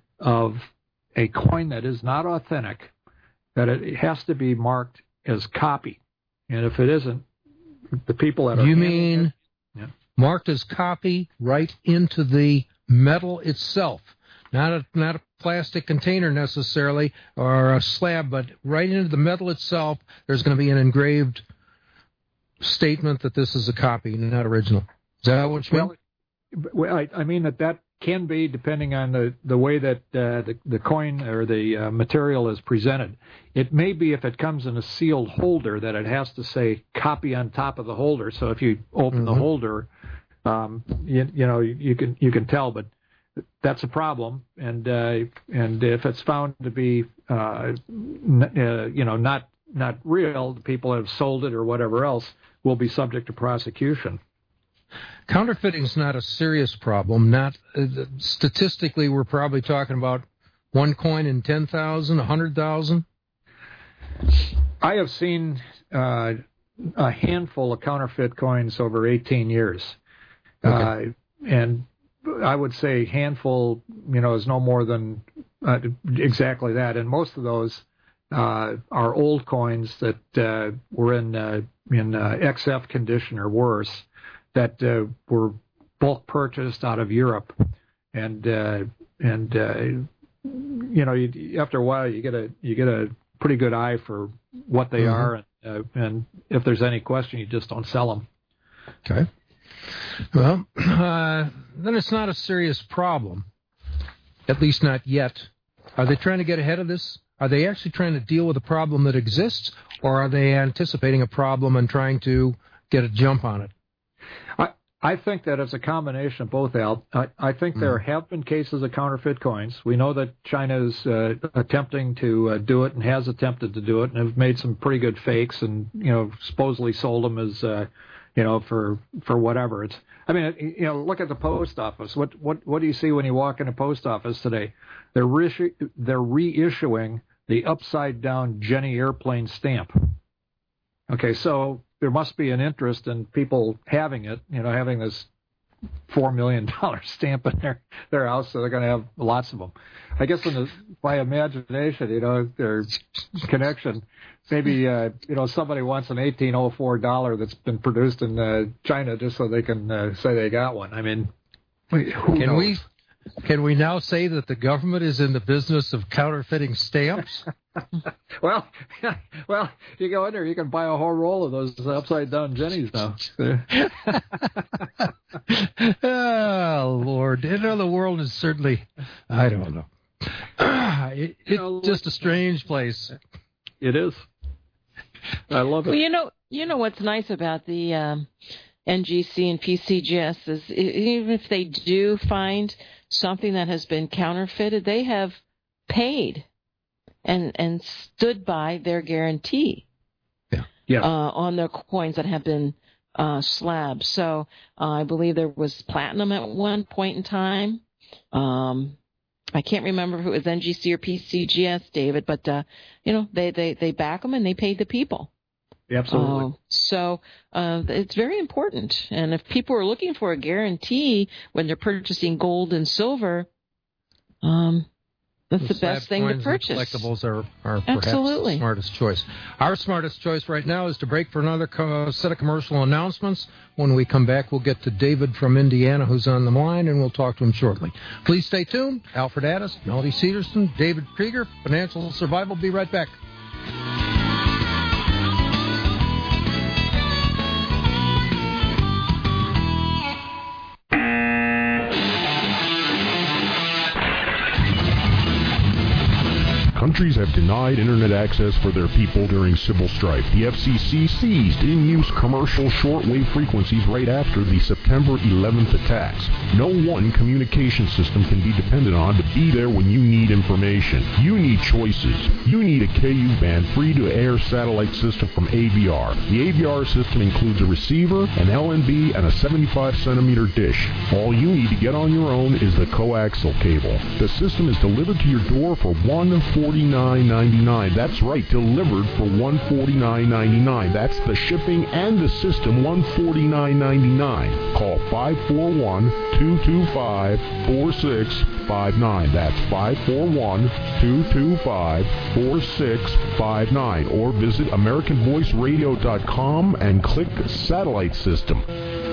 of a coin that is not authentic, that it has to be marked as copy. And if it isn't, the people that are... You mean it, yeah. marked as copy right into the metal itself? Not a, not a plastic container necessarily or a slab, but right into the metal itself, there's going to be an engraved statement that this is a copy, not original. Is that what you mean? Well, I, I mean that that can be, depending on the, the way that uh, the, the coin or the uh, material is presented. It may be, if it comes in a sealed holder, that it has to say copy on top of the holder. So if you open mm-hmm. the holder, um, you, you know, you can you can tell, but that's a problem. And uh, and if it's found to be, uh, n- uh, you know, not not real, the people have sold it or whatever else will be subject to prosecution. Counterfeiting is not a serious problem. Not uh, statistically, we're probably talking about one coin in ten thousand, a hundred thousand. I have seen uh, a handful of counterfeit coins over eighteen years, okay. uh, and I would say handful, you know, is no more than uh, exactly that. And most of those uh, are old coins that uh, were in uh, in uh, X F condition or worse, that uh, were bulk purchased out of Europe, and uh, and uh, you know, you, after a while, you get a you get a pretty good eye for what they mm-hmm. are, and, uh, and if there's any question, you just don't sell them. Okay. Well, uh, then it's not a serious problem, at least not yet. Are they trying to get ahead of this? Are they actually trying to deal with a problem that exists, or are they anticipating a problem and trying to get a jump on it? I, I think that it's a combination of both, Al. I, I think mm. there have been cases of counterfeit coins. We know that China is uh, attempting to uh, do it and has attempted to do it and have made some pretty good fakes and, you know, supposedly sold them as, uh, you know, for for whatever. It's. I mean, you know, look at the post office. What what what do you see when you walk in a post office today? They're reissu- they're reissuing the upside down Jenny airplane stamp. Okay, so there must be an interest in people having it, you know, having this four million dollars stamp in their, their house, so they're going to have lots of them. I guess in the, by imagination, you know, their connection, maybe, uh, you know, somebody wants an eighteen oh four dollar that's been produced in uh, China just so they can uh, say they got one. I mean, who can knows? we can we now say that the government is in the business of counterfeiting stamps? well, well, you go in there, you can buy a whole roll of those upside down Jennies now. Oh, Lord. You know, the world is certainly, I don't know. It, it's know, just a strange place. It is. I love it. Well, you know, you know what's nice about the um, N G C and P C G S is even if they do find something that has been counterfeited, they have paid and and stood by their guarantee. Yeah. Yeah. Uh, on their coins that have been uh, slabbed. So uh, I believe there was platinum at one point in time. Um, I can't remember if it was N G C or P C G S, David, but uh, you know they, they, they back them and they paid the people. Absolutely. Uh, so uh, it's very important. And if people are looking for a guarantee when they're purchasing gold and silver, um, that's the, the best thing to purchase. Collectibles are, are perhaps Absolutely. the smartest choice. Our smartest choice right now is to break for another co- set of commercial announcements. When we come back, we'll get to David from Indiana, who's on the line, and we'll talk to him shortly. Please stay tuned. Alfred Addis, Melody Cedarstrom, David Krieger, Financial Survival. Be right back. Countries have denied Internet access for their people during civil strife. The F C C seized in-use commercial shortwave frequencies right after the September eleventh attacks. No one communication system can be depended on to be there when you need information. You need choices. You need a K U-band free-to-air satellite system from A V R. The A V R system includes a receiver, an L N B, and a seventy-five centimeter dish. All you need to get on your own is the coaxial cable. The system is delivered to your door for one hundred forty-nine ninety-nine. That's right, delivered for one hundred forty-nine ninety-nine. That's the shipping and the system, one hundred forty-nine ninety-nine. Call five four one, two two five, four six five nine. That's five four one, two two five, four six five nine. Or visit American Voice Radio dot com and click Satellite System.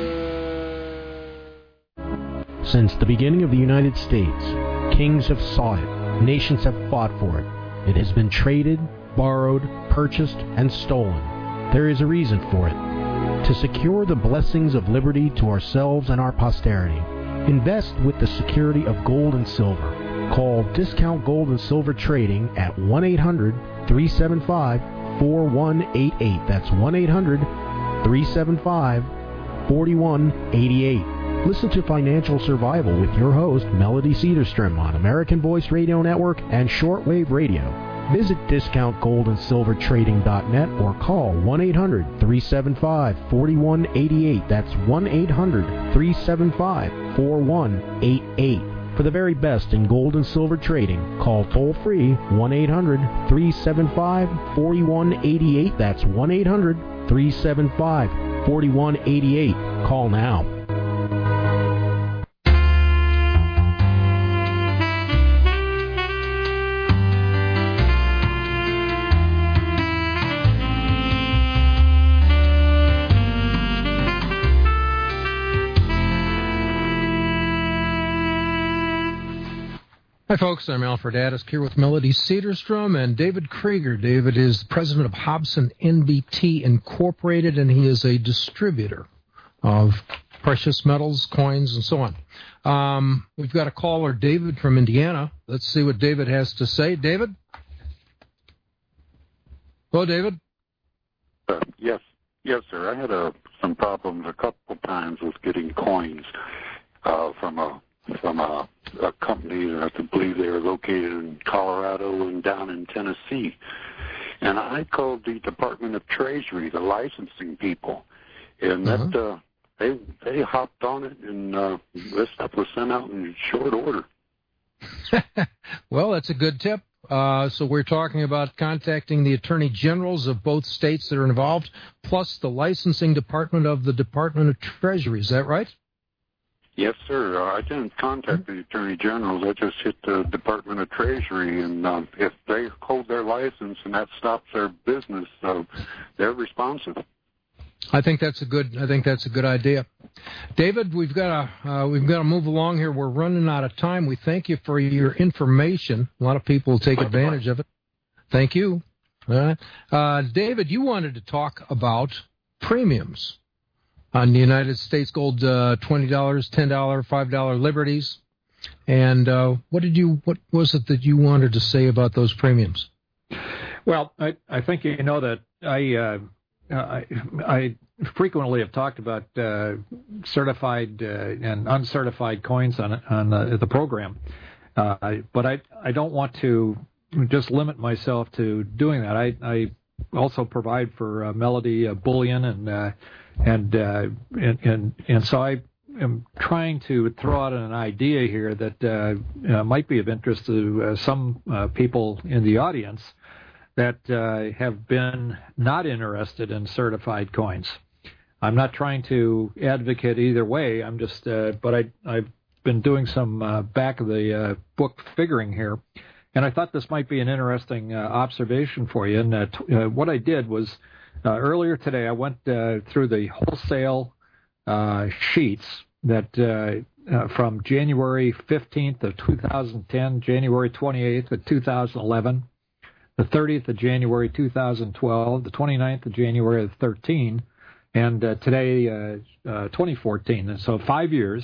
Since the beginning of the United States, kings have sought it. Nations have fought for it. It has been traded, borrowed, purchased, and stolen. There is a reason for it. To secure the blessings of liberty to ourselves and our posterity, invest with the security of gold and silver. Call Discount Gold and Silver Trading at one eight hundred, three seven five, four one eight eight. That's one eight hundred, three seven five, four one eight eight. Listen to Financial Survival with your host, Melody Cedarstrom, on American Voice Radio Network and Shortwave Radio. Visit discount gold and silver trading dot net or call one eight hundred, three seven five, four one eight eight. That's one eight hundred, three seven five, four one eight eight. For the very best in gold and silver trading, call toll-free one eight hundred, three seven five, four one eight eight. That's one eight hundred, three seven five, four one eight eight. Call now. Hi, folks. I'm Alfred Addis here with Melody Cedarstrom and David Krieger. David is the president of Hobson N B T Incorporated, and he is a distributor of precious metals, coins, and so on. Um, we've got a caller, David from Indiana. Let's see what David has to say. David? Hello, David? Uh, yes. Yes, sir. I had uh, some problems a couple times with getting coins uh, from a from a, a company, I believe they were located in Colorado and down in Tennessee. And I called the Department of Treasury, the licensing people, and uh-huh. that uh, they they hopped on it, and uh, this stuff was sent out in short order. Well, that's a good tip. Uh, so we're talking about contacting the attorney generals of both states that are involved, plus the licensing department of the Department of Treasury. Is that right? Yes, sir. Uh, I didn't contact the attorney generals. I just hit the Department of Treasury, and uh, if they hold their license and that stops their business, uh, they're responsive. I think that's a good. I think that's a good idea, David. We've got to uh, we've got to move along here. We're running out of time. We thank you for your information. A lot of people will take advantage of it. Thank you. All right. Uh, David, you wanted to talk about premiums. on the United States gold, uh, twenty dollars, ten dollars, five dollars Liberties. And uh, what did you? What was it that you wanted to say about those premiums? Well, I, I think you know that I, uh, I I frequently have talked about uh, certified uh, and uncertified coins on on the, the program, uh, but I I don't want to just limit myself to doing that. I I also provide for uh, Melody uh, bullion and uh, and, uh, and and and so I. I'm trying to throw out an idea here that uh, uh, might be of interest to uh, some uh, people in the audience that uh, have been not interested in certified coins. I'm not trying to advocate either way. I'm just, uh, but I, I've been doing some uh, back of the uh, book figuring here, and I thought this might be an interesting uh, observation for you. And uh, t- uh, what I did was uh, earlier today I went uh, through the wholesale Uh, sheets that uh, uh, from January fifteenth of two thousand ten, January twenty-eighth of two thousand eleven, the thirtieth of January two thousand twelve, the twenty-ninth of January of thirteen, and uh, today uh, uh, twenty fourteen. And so five years.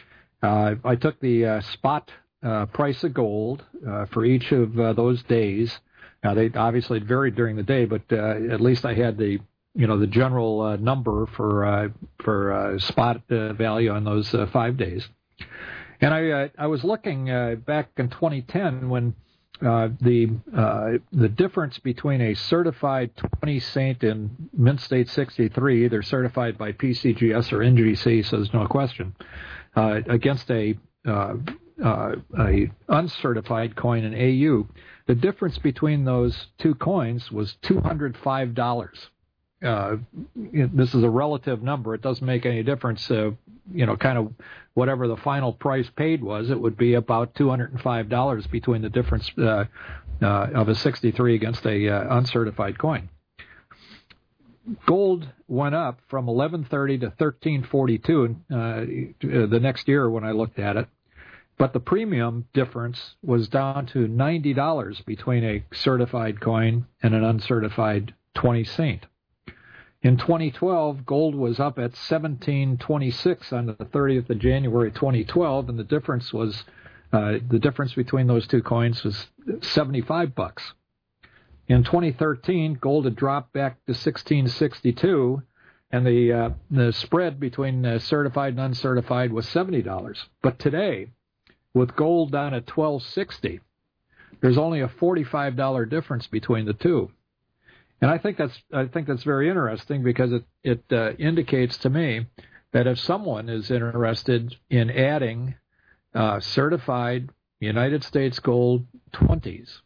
Uh, I took the uh, spot uh, price of gold uh, for each of uh, those days. Now they obviously varied during the day, but uh, at least I had the you know, the general uh, number for uh, for uh, spot uh, value on those uh, five days. And I uh, I was looking uh, back in twenty ten when uh, the uh, the difference between a certified twenty Saint and Mint State sixty-three, they're certified by P C G S or N G C, so there's no question, uh, against a uh, uh, a uncertified coin, an A U, the difference between those two coins was two hundred five dollars. Uh, this is a relative number. It doesn't make any difference, uh, you know, kind of whatever the final price paid was, it would be about two hundred five dollars between the difference uh, uh, of a sixty-three against a uh, uncertified coin. Gold went up from eleven thirty to thirteen forty-two uh, the next year when I looked at it, but the premium difference was down to ninety dollars between a certified coin and an uncertified twenty Saint. In twenty twelve, gold was up at seventeen twenty-six on the thirtieth of January twenty twelve, and the difference was uh, the difference between those two coins was seventy-five bucks. In twenty thirteen, gold had dropped back to sixteen sixty-two, and the uh, the spread between uh, certified and uncertified was seventy dollars. But today, with gold down at twelve sixty, there's only a forty-five dollars difference between the two. And I think that's I think that's very interesting because it it uh, indicates to me that if someone is interested in adding uh, certified United States gold twenties,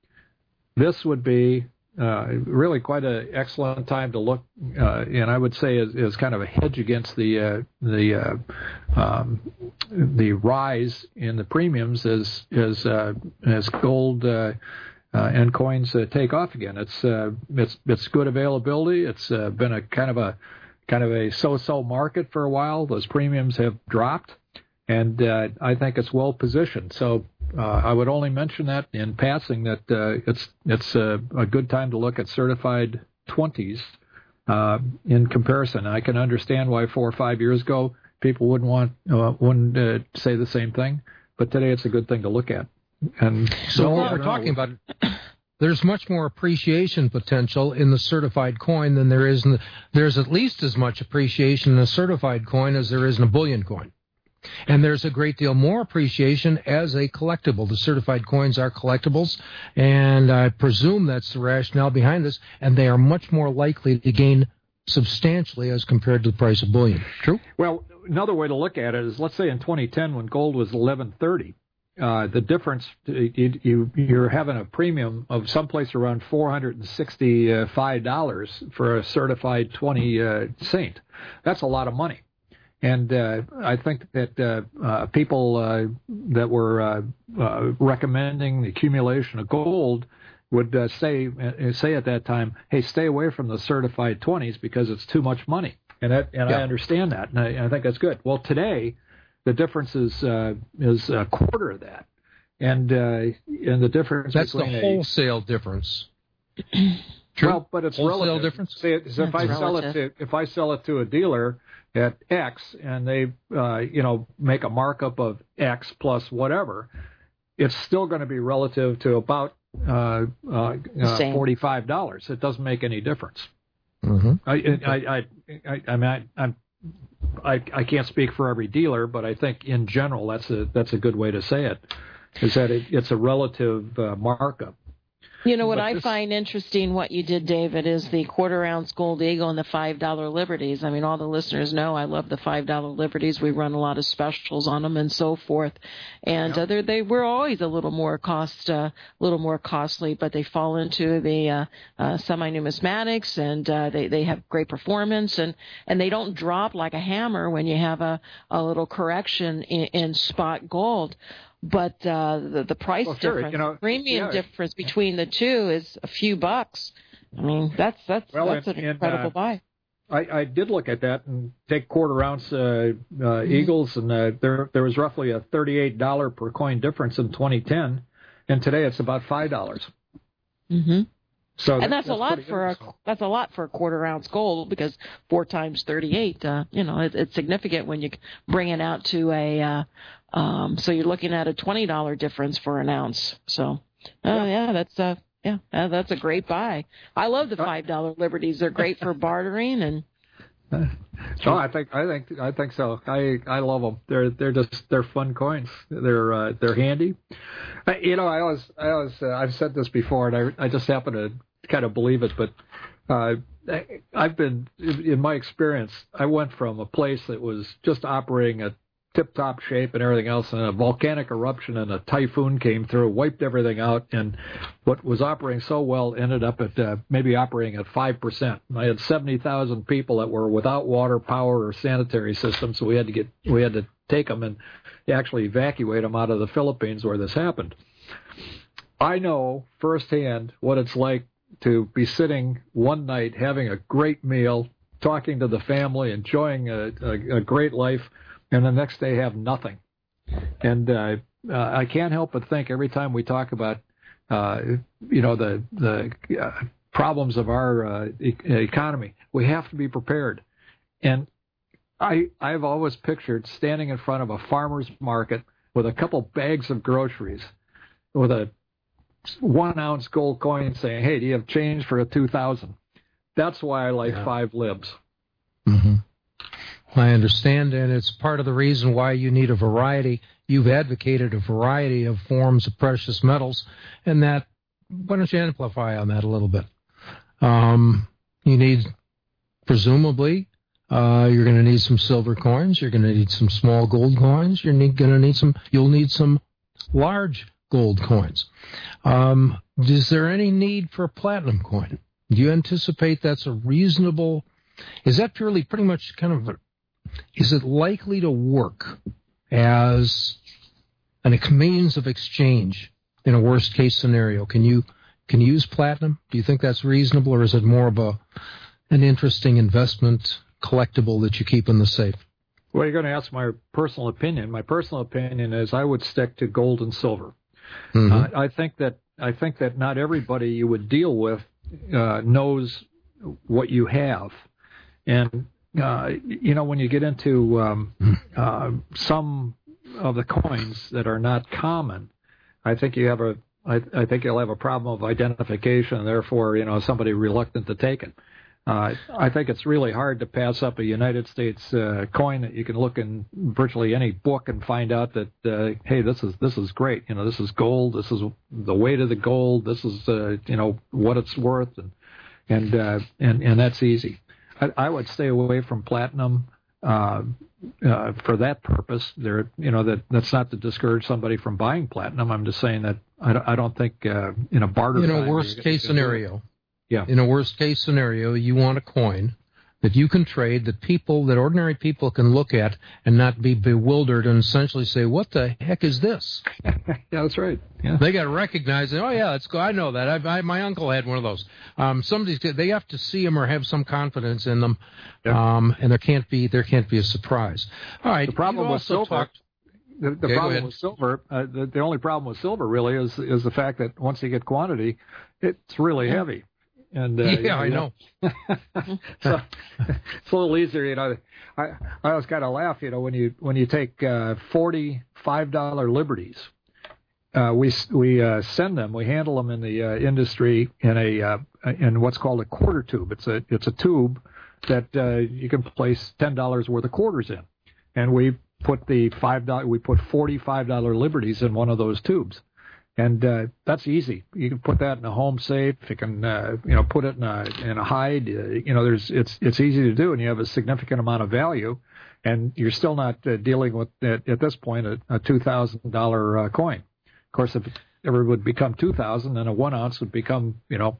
this would be uh, really quite an excellent time to look, uh, and I would say is, is kind of a hedge against the uh, the uh, um, the rise in the premiums as as uh, as gold. Uh, Uh, and coins uh, take off again. It's uh, it's it's good availability. It's uh, been a kind of a kind of a so-so market for a while. Those premiums have dropped, and uh, I think it's well positioned. So uh, I would only mention that in passing that uh, it's it's uh, a good time to look at certified twenties uh, in comparison. I can understand why four or five years ago people wouldn't want uh, wouldn't uh, say the same thing, but today it's a good thing to look at. And so what we're talking about, there's much more appreciation potential in the certified coin than there is in the, there's at least as much appreciation in a certified coin as there is in a bullion coin. And there's a great deal more appreciation as a collectible. The certified coins are collectibles, and I presume that's the rationale behind this, and they are much more likely to gain substantially as compared to the price of bullion. True? Well, another way to look at it is, let's say in twenty ten when gold was eleven thirty, Uh, the difference, you, you, you're having a premium of someplace around four hundred sixty-five dollars for a certified twenty uh, Saint. That's a lot of money. And uh, I think that uh, uh, people uh, that were uh, uh, recommending the accumulation of gold would uh, say uh, say at that time, hey, stay away from the certified twenties because it's too much money. And, that, and yeah. I understand that, and I, I think that's good. Well, today, the difference is uh, is a quarter of that, and uh, and the difference that's between the a, wholesale difference. True. Well, but it's wholesale relative. difference. See, so if I It's sell it relative. to if I sell it to a dealer at X and they uh, you know make a markup of X plus whatever, it's still going to be relative to about uh, uh, uh, forty-five dollars. It doesn't make any difference. Mm-hmm. I, I, I, I, I mean, I, I'm, I, I can't speak for every dealer, but I think in general that's a that's a good way to say it. Is that it, it's a relative uh, markup. You know what But I this- find interesting, what you did, David, is the quarter ounce Gold Eagle and the five dollar Liberties. I mean, all the listeners know I love the five dollar Liberties. We run a lot of specials on them and so forth. And Yeah. uh, they were always a little more cost, uh, little more costly, but they fall into the uh, uh, semi-numismatics, and uh, they they have great performance, and and they don't drop like a hammer when you have a a little correction in, in spot gold. But uh, the, the price Well, sure, difference, you know, premium yeah. difference between the two is a few bucks. I mean, that's that's Well, that's and- an and, incredible uh, buy. I, I did look at that and take quarter ounce uh, uh, Mm-hmm. Eagles, and uh, there there was roughly a thirty-eight dollars per coin difference in twenty ten, and today it's about five dollars. Mm-hmm. So And that's, that's a lot pretty for a interesting. that's a lot for a quarter ounce gold, because four times thirty-eight, uh, you know, it, it's significant when you bring it out to a. Uh, um, so you're looking at a twenty dollar difference for an ounce. So, oh yeah, yeah that's a yeah, uh, that's a great buy. I love the five dollar Liberties. They're great for bartering and. Oh, I think I think I think so. I I love them. They're they're just they're fun coins. They're uh, they're handy. I, you know, I always I always uh, I've said this before, and I I just happen to kind of believe it. But uh, I, I've been in my experience, I went from a place that was just operating at tip-top shape and everything else, and a volcanic eruption and a typhoon came through, wiped everything out, and what was operating so well ended up at uh, maybe operating at five percent. I had seventy thousand people that were without water, power, or sanitary systems, so we had to get we had to take them and actually evacuate them out of the Philippines where this happened. I know firsthand what it's like to be sitting one night having a great meal, talking to the family, enjoying a, a, a great life, and the next day have nothing. And uh, uh, I can't help but think every time we talk about, uh, you know, the the uh, problems of our uh, e- economy, we have to be prepared. And I I've always pictured standing in front of a farmer's market with a couple bags of groceries, with a one ounce gold coin, saying, "Hey, do you have change for a two thousand?" That's why I like Yeah. five libs. Mm-hmm. I understand, and it's part of the reason why you need a variety. You've advocated a variety of forms of precious metals, and that, why don't you amplify on that a little bit? Um, you need, presumably, uh, you're going to need some silver coins, you're going to need some small gold coins, you're going to need some, you'll need some large gold coins. Um, is there any need for a platinum coin? Do you anticipate that's a reasonable, is that purely pretty much kind of, a, is it likely to work as an, a means of exchange in a worst case scenario? Can you can you use platinum? Do you think that's reasonable, or is it more of a an interesting investment collectible that you keep in the safe? Well, you're going to ask my personal opinion. My personal opinion is I would stick to gold and silver. Mm-hmm. Uh, I think that I think that not everybody you would deal with uh, knows what you have, and uh, you know when you get into um, uh, some of the coins that are not common, I think you have a I, I think you'll have a problem of identification, and therefore you know somebody reluctant to take it. Uh, I think it's really hard to pass up a United States uh, coin that you can look in virtually any book and find out that uh, hey, this is this is great. You know, this is gold. This is the weight of the gold. This is uh, you know what it's worth, and and uh, and and that's easy. I, I would stay away from platinum uh, uh, for that purpose. There, you know, that that's not to discourage somebody from buying platinum. I'm just saying that I don't, I don't think uh, in a barter. In a time worst you're- case you're gonna do it. scenario. Yeah. In a worst case scenario, you want a coin that you can trade, that people, that ordinary people can look at and not be bewildered and essentially say, "What the heck is this?" Yeah, that's right. Yeah. They got to recognize it. Oh yeah, it's go. I know that. I, I, my uncle had one of those. Um, somebody's they have to see them or have some confidence in them, Yeah. um, and there can't be there can't be a surprise. All right. The problem you with also silver. talked- The, the Okay, go problem ahead. with silver, uh, the, the only problem with silver really is is the fact that once you get quantity, it's really heavy, And uh, yeah, I know. So it's a little easier, you know. I I always kind of laugh, you know, when you when you take uh, forty five dollar Liberties. Uh, we we uh, send them. We handle them in the uh, industry in a uh, in what's called a quarter tube. It's a it's a tube that uh, you can place ten dollars worth of quarters in, and we put the five dollar we put forty five dollar Liberties in one of those tubes, and uh, that's easy. You can put that in a home safe. You can uh, you know put it in a in a hide. Uh, you know, there's it's it's easy to do, and you have a significant amount of value, and you're still not uh, dealing with at, at this point a, a two thousand dollar uh, coin. Of course, if it ever would become two thousand, then a one ounce would become, you know,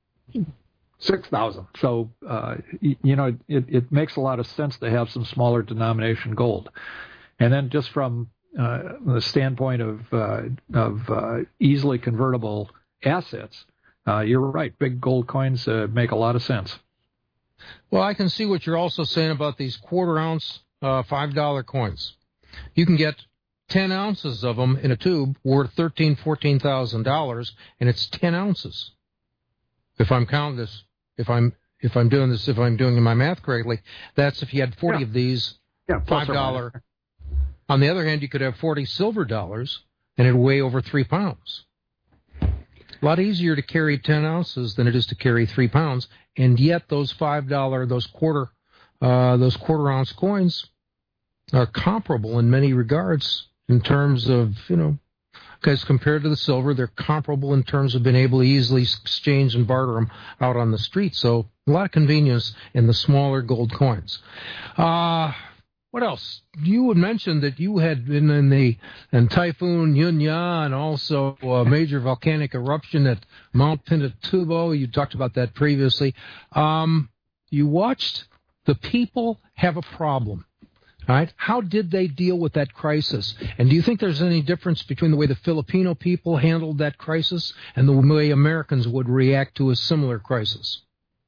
six thousand. So, uh, you, you know, it, it makes a lot of sense to have some smaller denomination gold. And then just from uh, the standpoint of uh, of uh, easily convertible assets, uh, you're right. Big gold coins uh, make a lot of sense. Well, I can see what you're also saying about these quarter ounce uh, five dollar coins. You can get ten ounces of them in a tube worth thirteen, fourteen thousand dollars, and it's ten ounces. If I'm counting this, if I'm if I'm doing this, if I'm doing my math correctly, that's if you had forty yeah. of these yeah, five dollar. On the other hand, you could have forty silver dollars, and it'd weigh over three pounds. A lot easier to carry ten ounces than it is to carry three pounds, and yet those five dollar, those quarter, uh, those quarter ounce coins are comparable in many regards. In terms of, you know, because compared to the silver, they're comparable in terms of being able to easily exchange and barter them out on the street. So a lot of convenience in the smaller gold coins. Uh, what else? You had mentioned that you had been in the in Typhoon Yunya and also a major volcanic eruption at Mount Pinatubo. You talked about that previously. Um, you watched the people have a problem. All right. How did they deal with that crisis? And do you think there's any difference between the way the Filipino people handled that crisis and the way Americans would react to a similar crisis?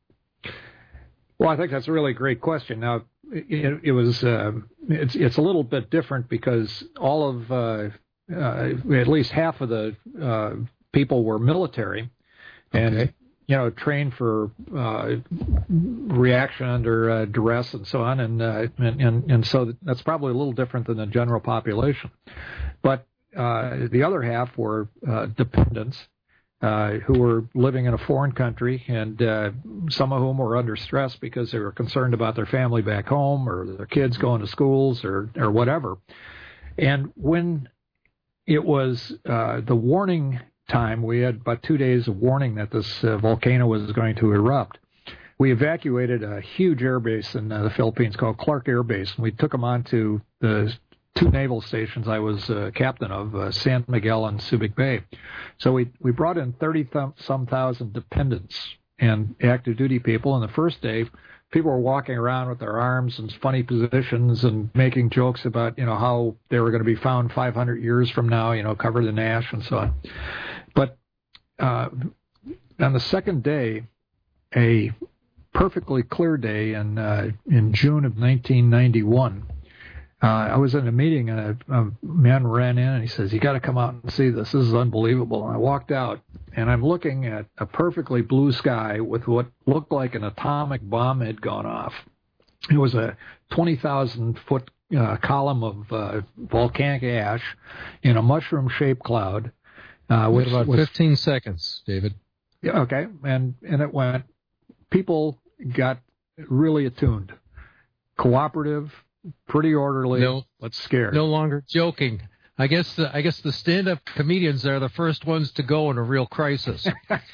Well, I think that's a really great question. Now, it, it was uh, it's it's a little bit different because all of uh, uh, at least half of the uh, people were military, and okay. you know, trained for uh, reaction under uh, duress and so on, and, uh, and and and so that's probably a little different than the general population. But uh, the other half were uh, dependents uh, who were living in a foreign country, and uh, some of whom were under stress because they were concerned about their family back home or their kids going to schools or or whatever. And when it was uh, the warning time, we had about two days of warning that this uh, volcano was going to erupt. We evacuated a huge air base in uh, the Philippines called Clark Air Base, and we took them on to the two naval stations I was uh, captain of, uh, San Miguel and Subic Bay. So we, we brought in thirty-some thousand dependents and active duty people, and the first day, people were walking around with their arms in funny positions and making jokes about, you know, how they were going to be found five hundred years from now, you know, covered in ash and so on. But uh, on the second day, a perfectly clear day in uh, in June of nineteen ninety-one, uh, I was in a meeting and a, a man ran in and he says, "You got to come out and see this. This is unbelievable." And I walked out and I'm looking at a perfectly blue sky with what looked like an atomic bomb had gone off. It was a twenty thousand foot uh, column of uh, volcanic ash in a mushroom-shaped cloud. Uh, which about was, fifteen seconds, David. Yeah, okay, and and it went. People got really attuned, cooperative, pretty orderly. No, but scared. No longer joking. I guess the, I guess the stand-up comedians are the first ones to go in a real crisis.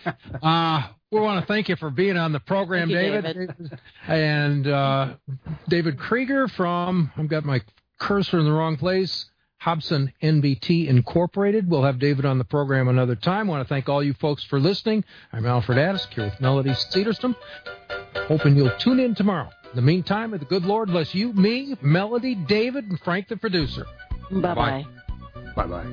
uh, we want to thank you for being on the program, you, David. David. And uh, David Krieger from, I've got my cursor in the wrong place, Hobson N B T Incorporated. We'll have David on the program another time. I want to thank all you folks for listening. I'm Alfred Addis here with Melody Cedarstrom. Hoping you'll tune in tomorrow. In the meantime, may the good Lord bless you, me, Melody, David, and Frank the producer. Bye-bye. Bye-bye.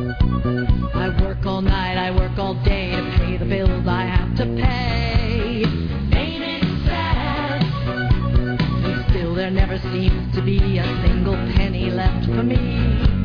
I work all night, I work all day to pay the bills I have to pay. Ain't it sad? And still there never seems to be a single penny left for me.